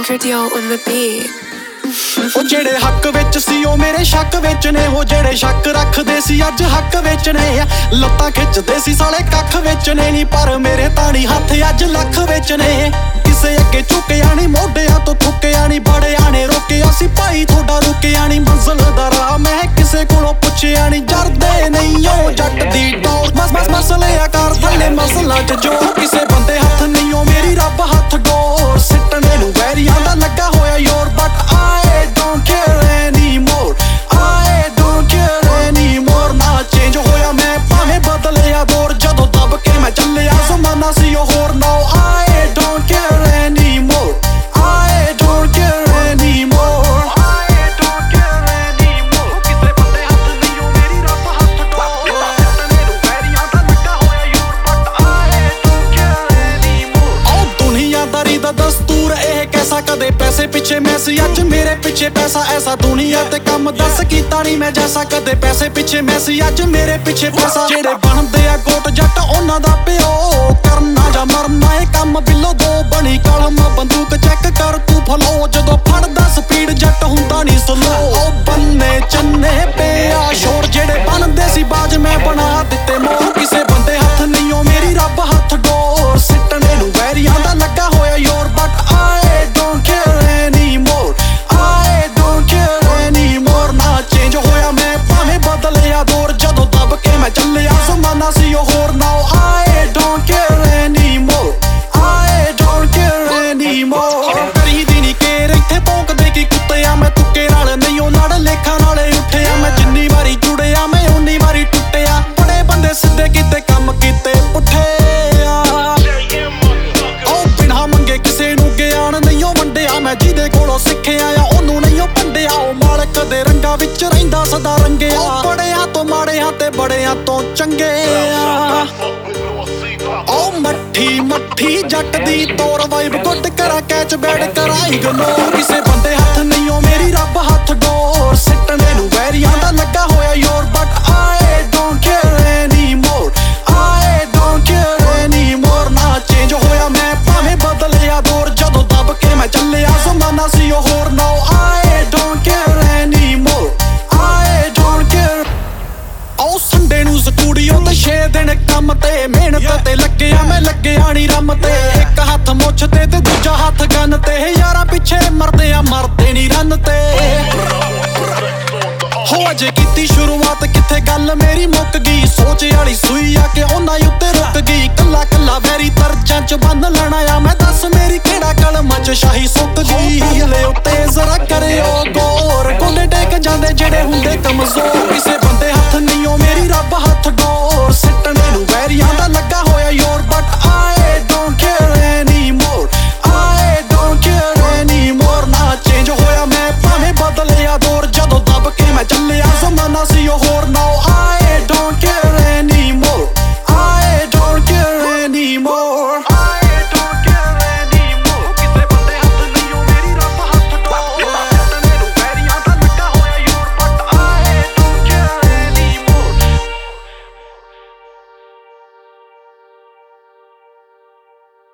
Dio on the beat. ਉਹ ਜਿਹੜੇ ਹੱਕ ਵਿੱਚ ਸੀ ਉਹ ਮੇਰੇ ਸ਼ੱਕ ਵਿੱਚ ਨੇ, ਉਹ ਜਿਹੜੇ ਸ਼ੱਕ ਰੱਖਦੇ ਸੀ ਅੱਜ ਹੱਕ ਵਿੱਚ ਨੇ। ਲੱਤਾਂ ਖਿੱਚਦੇ ਸੀ ਸਾਲੇ ਕੱਖ ਵਿੱਚ ਨੇ ਨੀ, ਪਰ ਮੇਰੇ ਤਾਣੀ ਹੱਥ ਅੱਜ ਲੱਖ ਵਿੱਚ ਨੇ। ਕਿਸੇ ਅੱਗੇ ਝੁਕਿਆ ਨੀ, ਮੋਢਿਆਂ ਤੋਂ ਥੁੱਕਿਆ ਨੀ, ਬੜਿਆਂ ਨੇ ਰੋਕਿਆ ਸੀ ਭਾਈ ਤੁਹਾਡਾ ਰੁਕਿਆ ਨੀ। ਮੰਜ਼ਿਲ ਦਾ ਰਾਹ ਮੈਂ ਕਿਸੇ ਕੋਲੋਂ ਪੁੱਛਿਆ ਨੀ, ਜਰਦੇ ਨਹੀਂ ਉਹ ਜੱਟ ਦੀ ਟੌਰ। ਮਸਲੇ ਆ ਕਰ ਥੱਲੇ ਮਸਲਾਂ ਚ ਜੋ ਕਿਸੇ ਬੰਦੇ ਹੱਥ ਨਹੀਂ ਉਹ ਮੇਰੀ ਰੱਬ ਹੱਥ ਗੌਰ। ਸਿੱਟਣੇ ਨੂੰ ਵੈਰੀਆਂ ਦਾ ਲੱਗਾ ਹੋਇਆ ਯੋਰ, but I don't care anymore, I don't care anymore। ਨਾ ਚੇਂਜ ਹੋਇਆ ਮੈਂ ਭਾਵੇਂ ਬਦਲਿਆ ਦੌਰ, ਜਦੋਂ ਦੱਬ ਕੇ ਮੈਂ ਚੱਲਿਆ ਜ਼ਮਾਨਾ ਸੀ ਉਹ ਹੋਰ। No I don't care anymore, I don't care anymore, I don't care anymore। ਕਿਸੇ ਬੰਦੇ ਹੱਥ ਨਹੀਂ ਉਹ ਮੇਰੀ ਰੱਬ ਹੱਥ ਗੌਰ। ਸਿੱਟਣੇ ਨੂੰ ਵੈਰੀਆਂ ਦਾ ਲੱਗਾ ਹੋਇਆ ਯੋਰ, but I don't care anymore। ਉਹ ਦੁਨੀਆਦਾਰੀ ਦਾ ਦਸਤੂਰ ਇਹ ਕੈਸਾ, ਕਦੇ ਪੈਸੇ ਪਿੱਛੇ ਮੈਂ ਸੀ ਅੱਜ ਮੇਰੇ ਪਿੱਛੇ ਪੈਸਾ ਐਸਾ। ਦੁਨੀਆ ਤੇ ਕੰਮ ਦੱਸ ਕੀਤਾ ਨਹੀਂ ਮੈਂ ਜੈਸਾ, ਕਦੇ ਪੈਸੇ ਪਿੱਛੇ ਮੈਂ ਸੀ ਅੱਜ ਮੇਰੇ ਪਿੱਛੇ ਪੈਸਾ। ਜਿਹੜੇ ਬਣਦੇ ਆ ਗੋਟ ਜੱਟ ਉਹਨਾਂ ਦਾ ਪਿਓ, ਕਰਨਾ ਜਾਂ ਮਰਨਾ ਇਹ ਕੰਮ ਬਿੱਲੋ ਦੋ। ਬਣੀ ਕਲਮ ਬੰਦੂਕ ਚੈੱਕ ਕਰ ਤੂੰ ਫਲੋ, ਜਦੋਂ ਫੜਦਾ ਸਪੀਡ ਜੱਟ ਹੁੰਦਾ ਨਹੀਂ ਸਲੋ। ਉਹ ਬੰਨੇ ਚੰਨੇ ਪਿਆ ਸ਼ੋਰ, ਜਿਹੜੇ ਬਣਦੇ ਸੀ ਬਾਜ ਮੈਂ ਬਣਾ ਦਿੱਤੇ ਮੋਹ। ਕਿਸੇ ਬੰਦੇ ਹੱਥ ਨਹੀਂ ਉਹ ਮੇਰੀ ਰੱਬ ਹੱਥ ਗੌਰ। ਸਿੱਟਣੇ ਨੂੰ ਵੈਰੀਆਂ ਦਾ ਲੱਗਾ ਹੋਇਆ ਯੋਰ, but I don't care anymore, I don't care anymore। ਨਾ ਚੇਂਜ ਹੋਇਆ ਮੈਂ ਭਾਵੇਂ ਬਦਲਿਆ ਦੌਰ, ਜਦੋਂ ਦੱਬ ਕੇ ਮੈਂ ਚੱਲਿਆ ਜ਼ਮਾਨਾ ਸੀ ਉਹ ਹੋਰ। Now I don't care anymore, I don't care anymore। ਕਰੀਦੀ ਨੀ ਕੇਰ ਇੱਥੇ ਭੌਂਕਦੇ ਕੀ ਕੁੱਤੇ ਆ, ਮੈਂ ਤੁੱਕੇ ਨਾਲ ਨਹੀਂ ਉਹ ਲੜ ਲੇਖਾਂ ਨਾਲੇ ਉੱਠਿਆ। ਮੈਂ ਜਿੰਨੀ ਵਾਰੀ ਜੁੜਿਆ ਮੈਂ ਉਨੀ ਵਾਰੀ ਟੁੱਟਿਆ, ਬੜੇ ਬੰਦੇ ਸਿੱਧੇ ਕੀਤੇ ਕੰਮ ਕੀਤੇ ਪੁੱਠੇ ਆ। ਉਹ ਬਿਨਾਂ ਮੰਗੇ ਕਿਸੇ ਨੂੰ ਗਿਆਨ ਨਹੀਂ ਉਹ ਵੰਡਿਆ, ਮੈਂ ਜਿਹਦੇ ਕੋਲੋਂ ਸਿੱਖਿਆ ਆ ਉਹਨੂੰ ਨਹੀਂ ਉਹ ਭੰਡਿਆ। ਉਹ ਮਾਲਕ ਦੇ ਰੰਗਾਂ ਵਿੱਚ ਰਹਿੰਦਾ ਸਦਾ ਰੰਗਿਆ, ਬੜਿਆਂ ਤੋਂ ਮਾੜਿਆਂ ਤੇ ਬੜਿਆਂ ਤੋਂ ਚੰਗੇ ਆ। ਉਹ ਮੱਠੀ ਮੱਠੀ ਜੱਟ ਦੀ ਤੋਰ, ਵਾਈਬ ਗੁੱਡ ਕਰਾ ਕੈਚ ਬੈਡ ਕਰਾ ਇਗਨੋਰ। ਕਿਸੇ ਬੰਦੇ ਹੱਥ ਨਹੀਂ ਉਹ ਮੇਰੀ ਰੱਬ ਹੱਥ ਗੌਰ। ਸਿੱਟਣੇ ਨੂੰ ਵੈਰੀਆਂ ਦਾ ਲੱਗਾ ਹੋਇਆ ਯੋਰ, but I don't care anymore, I don't care anymore। ਨਾ ਚੇਂਜ ਹੋਇਆ ਮੈਂ ਭਾਵੇਂ ਬਦਲਿਆ ਦੌਰ, ਜਦੋਂ ਦੱਬ ਕੇ ਮੈਂ ਚੱਲਿਆ ਜ਼ਮਾਨਾ ਸੀ ਉਹ ਹੋਰ। No I don't care anymore, I don't care। ਉਹ ਸੰਡੇ ਨੂੰ ਸਟੂਡੀਓ ਤੇ 6 ਦਿਨ ਕੰਮ ਤੇ, ਮਿਹਨਤ ਤੇ ਲੱਗਿਆ ਮੈਂ ਲੱਗਿਆ ਨੀ ਰੰਮ ਤੇ। ਇੱਕ ਹੱਥ ਮੁੱਛ ਤੇ ਦੂਜਾ ਹੱਥ ਗੰਨ ਤੇ, ਯਾਰਾਂ ਪਿੱਛੇ ਮਰਦੇ ਆ ਮਰਦੇ ਨੀ ਰੰਨ ਤੇ। ਹੋ ਅਜੇ ਕੀਤੀ ਸ਼ੁਰੂਆਤ ਕਿੱਥੇ ਗੱਲ ਮੇਰੀ ਮੁੱਕ ਗਈ, ਸੋਚ ਵਾਲੀ ਸੂਈ ਆ ਕੇ ਉਹਨਾਂ ਉੱਤੇ ਰੁਕ ਗਈ। ਕੱਲਾ ਕੱਲਾ ਵੈਰੀ ਤਰਜਾਂ ਚ ਬੰਨ ਲੈਣਾ ਆ ਮੈਂ, ਦੱਸ ਮੇਰੀ ਕਿਹੜਾ ਕਲਮਾਂ ਚ ਸ਼ਾਹੀ ਸੁੱਕ ਗਈ। ਹੀਲੇ ਉੱਤੇ ਜ਼ਰਾ ਕਰਿਓ ਗੌਰ, ਗੋਡੇ ਟੇਕ